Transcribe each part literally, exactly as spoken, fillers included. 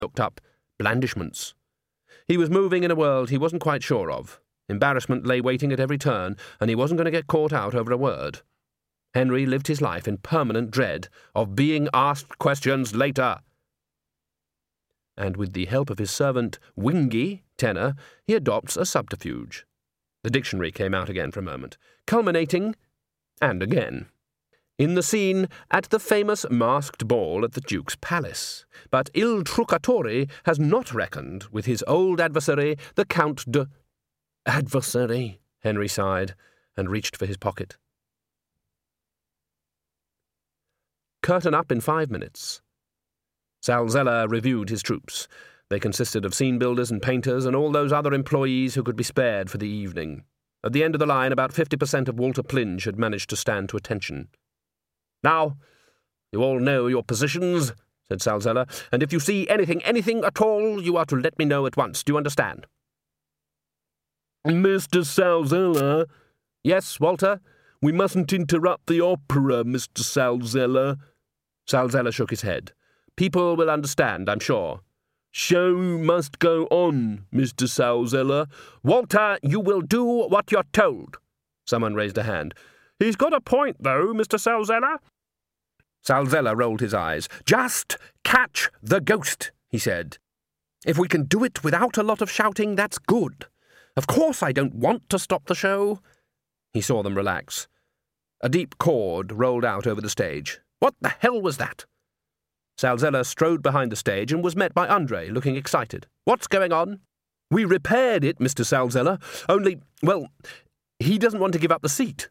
looked up blandishments. He was moving in a world he wasn't quite sure of. Embarrassment lay waiting at every turn, and he wasn't going to get caught out over a word. Henry lived his life in permanent dread of being asked questions later. And with the help of his servant Wingy, tenor, he adopts a subterfuge. The dictionary came out again for a moment, culminating, and again, in the scene at the famous masked ball at the Duke's palace. But Il Trucatore has not reckoned with his old adversary, the Count de... Adversary, Henry sighed, and reached for his pocket. Curtain up in five minutes. Salzella reviewed his troops. They consisted of scene builders and painters and all those other employees who could be spared for the evening. At the end of the line, about fifty percent of Walter Plinge had managed to stand to attention. "Now, you all know your positions," said Salzella, "and if you see anything, anything at all, you are to let me know at once. Do you understand?" "Mister Salzella?" "Yes, Walter?" "We mustn't interrupt the opera, Mister Salzella." Salzella shook his head. "People will understand, I'm sure." "Show must go on, Mister Salzella." "Walter, you will do what you're told." Someone raised a hand. "He's got a point, though, Mister Salzella." Salzella rolled his eyes. "Just catch the ghost," he said. "If we can do it without a lot of shouting, that's good. Of course I don't want to stop the show." He saw them relax. A deep chord rolled out over the stage. "What the hell was that?" Salzella strode behind the stage and was met by Andre, looking excited. "What's going on?" "We repaired it, Mister Salzella. Only, well, he doesn't want to give up the seat."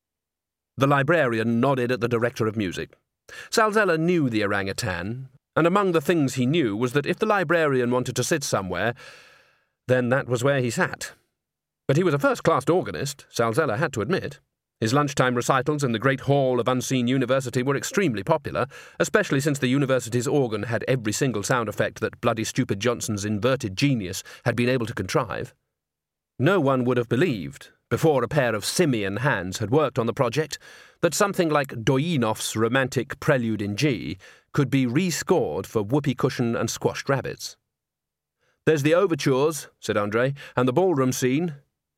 The librarian nodded at the director of music. Salzella knew the orangutan, and among the things he knew was that if the librarian wanted to sit somewhere, then that was where he sat. But he was a first-class organist, Salzella had to admit. His lunchtime recitals in the great hall of Unseen University were extremely popular, especially since the university's organ had every single sound effect that Bloody Stupid Johnson's inverted genius had been able to contrive. No one would have believed, before a pair of simian hands had worked on the project, that something like Doyinov's romantic Prelude in G could be rescored for whoopee cushion and squashed rabbits. "There's the overtures," said Andre, "and the ballroom scene."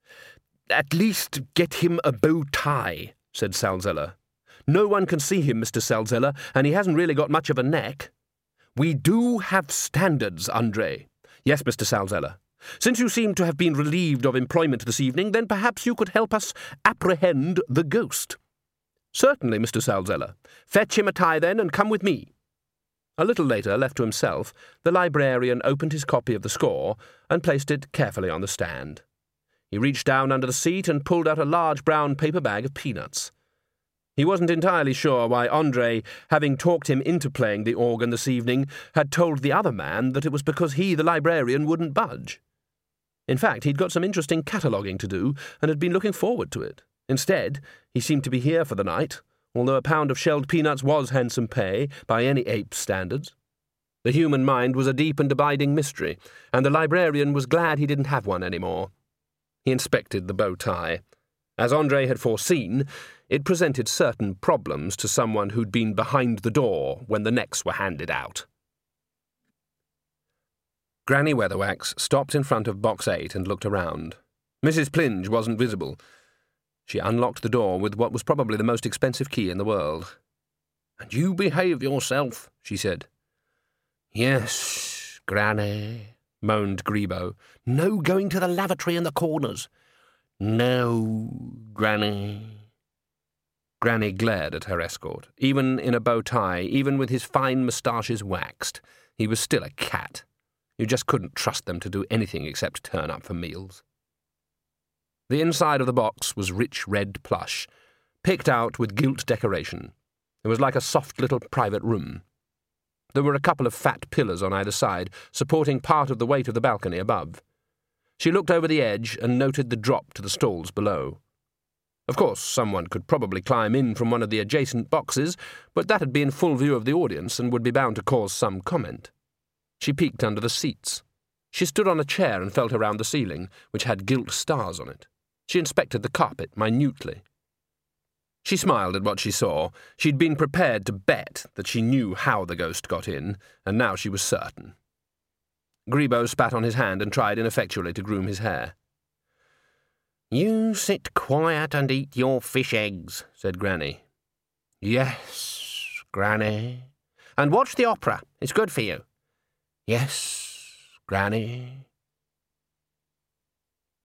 "At least get him a bow tie," said Salzella. "No one can see him, Mister Salzella, and he hasn't really got much of a neck." "We do have standards, Andre." "Yes, Mister Salzella. Since you seem to have been relieved of employment this evening, then perhaps you could help us apprehend the ghost." "Certainly, Mister Salzella. Fetch him a tie, then, and come with me." A little later, left to himself, the librarian opened his copy of the score and placed it carefully on the stand. He reached down under the seat and pulled out a large brown paper bag of peanuts. He wasn't entirely sure why Andre, having talked him into playing the organ this evening, had told the other man that it was because he, the librarian, wouldn't budge. In fact, he'd got some interesting cataloguing to do and had been looking forward to it. Instead, he seemed to be here for the night, although a pound of shelled peanuts was handsome pay by any ape's standards. The human mind was a deep and abiding mystery, and the librarian was glad he didn't have one anymore. He inspected the bow tie. As Andre had foreseen, it presented certain problems to someone who'd been behind the door when the necks were handed out. Granny Weatherwax stopped in front of box eight and looked around. Missus Plinge wasn't visible. She unlocked the door with what was probably the most expensive key in the world. "And you behave yourself," she said. "Yes, Granny," moaned Grebo. "No going to the lavatory in the corners." "No, Granny." Granny glared at her escort. Even in a bow tie, even with his fine moustaches waxed, he was still a cat. You just couldn't trust them to do anything except turn up for meals. The inside of the box was rich red plush, picked out with gilt decoration. It was like a soft little private room. There were a couple of fat pillars on either side, supporting part of the weight of the balcony above. She looked over the edge and noted the drop to the stalls below. Of course, someone could probably climb in from one of the adjacent boxes, but that would be in full view of the audience and would be bound to cause some comment. She peeked under the seats. She stood on a chair and felt around the ceiling, which had gilt stars on it. She inspected the carpet minutely. She smiled at what she saw. She'd been prepared to bet that she knew how the ghost got in, and now she was certain. Grebo spat on his hand and tried ineffectually to groom his hair. "You sit quiet and eat your fish eggs," said Granny. "Yes, Granny." "And watch the opera. It's good for you." "Yes, Granny."